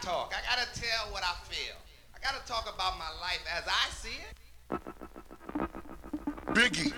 talk. I gotta tell what I feel. I gotta talk about my life as I see it. Biggie.